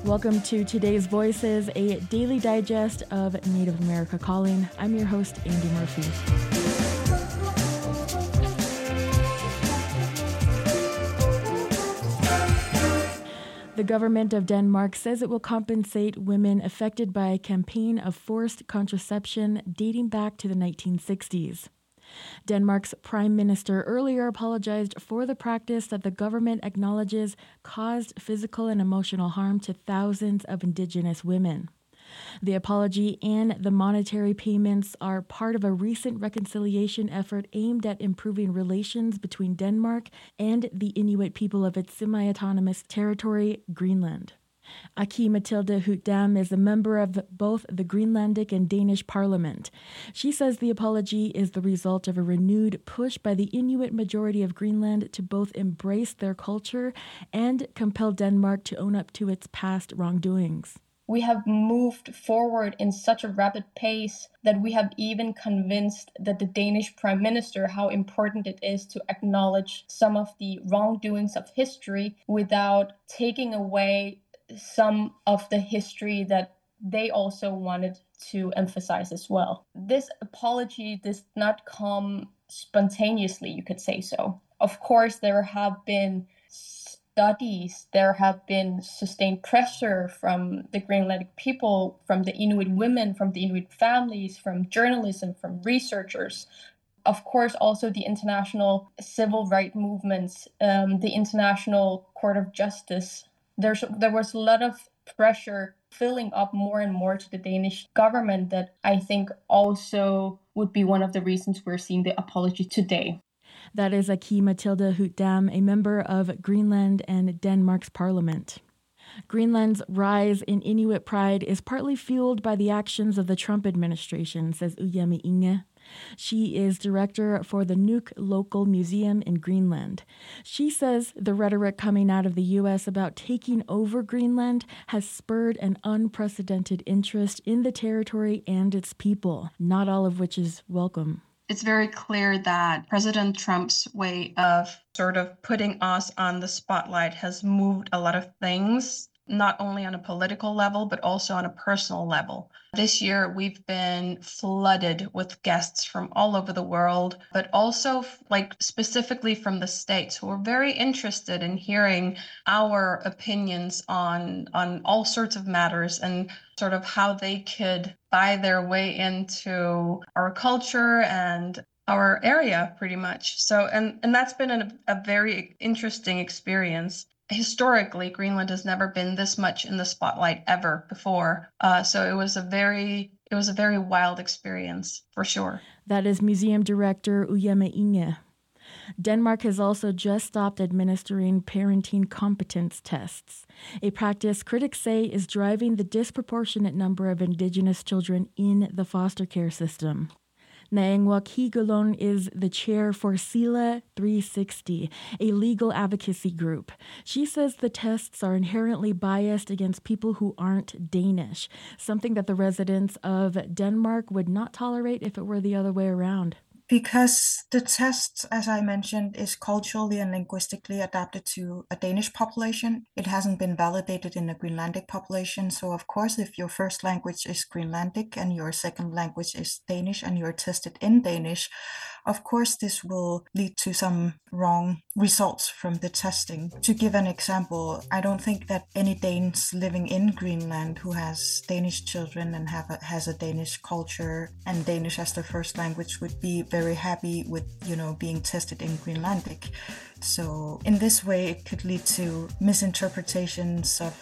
Welcome to Today's Voices, a daily digest of Native America Calling. I'm your host, Andy Murphy. The government of Denmark says it will compensate women affected by a campaign of forced contraception dating back to the 1960s. Denmark's prime minister earlier apologized for the practice that the government acknowledges caused physical and emotional harm to thousands of indigenous women. The apology and the monetary payments are part of a recent reconciliation effort aimed at improving relations between Denmark and the Inuit people of its semi-autonomous territory, Greenland. Aki-Matilda Høegh-Dam is a member of both the Greenlandic and Danish parliament. She says the apology is the result of a renewed push by the Inuit majority of Greenland to both embrace their culture and compel Denmark to own up to its past wrongdoings. We have moved forward in such a rapid pace that we have even convinced that the Danish Prime Minister how important it is to acknowledge some of the wrongdoings of history without taking away some of the history that they also wanted to emphasize as well. This apology does not come spontaneously, you could say so. Of course, there have been studies, there have been sustained pressure from the Greenlandic people, from the Inuit women, from the Inuit families, from journalism, from researchers. Of course, also the international civil rights movements, the International Court of Justice. There was a lot of pressure filling up more and more to the Danish government that I think also would be one of the reasons we're seeing the apology today. That is Aki-Matilda Høegh-Dam, a member of Greenland and Denmark's parliament. Greenland's rise in Inuit pride is partly fueled by the actions of the Trump administration, says Uyemi Inge. She is director for the Nuuk Local Museum in Greenland. She says the rhetoric coming out of the U.S. about taking over Greenland has spurred an unprecedented interest in the territory and its people, not all of which is welcome. It's very clear that President Trump's way of sort of putting us on the spotlight has moved a lot of things, not only on a political level, but also on a personal level. This year, we've been flooded with guests from all over the world, but also specifically from the States who are very interested in hearing our opinions on all sorts of matters and sort of how they could buy their way into our culture and our area pretty much. So, and that's been a very interesting experience. Historically, Greenland has never been this much in the spotlight ever before. So it was a very wild experience for sure. That is museum director Uyemi Inge. Denmark has also just stopped administering parenting competence tests, a practice critics say is driving the disproportionate number of Indigenous children in the foster care system. Naengwak Higulon is the chair for Sila 360, a legal advocacy group. She says the tests are inherently biased against people who aren't Danish, something that the residents of Denmark would not tolerate if it were the other way around. Because the test, as I mentioned, is culturally and linguistically adapted to a Danish population. It hasn't been validated in a Greenlandic population. So, of course, if your first language is Greenlandic and your second language is Danish and you're tested in Danish, of course, this will lead to some wrong results from the testing. To give an example, I don't think that any Danes living in Greenland who has Danish children and has a Danish culture and Danish as their first language would be very happy with, being tested in Greenlandic. So in this way, it could lead to misinterpretations of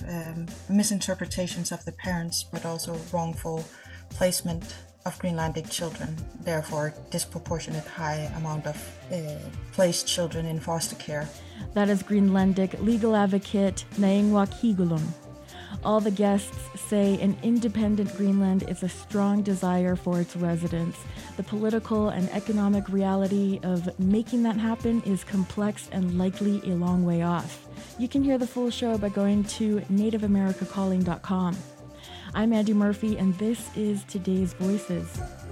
the parents, but also wrongful placement of Greenlandic children, therefore disproportionate high amount of placed children in foster care. That is Greenlandic legal advocate Naengwak Higulon. All the guests say an independent Greenland is a strong desire for its residents. The political and economic reality of making that happen is complex and likely a long way off. You can hear the full show by going to nativeamericacalling.com. I'm Andy Murphy, and this is Today's Voices.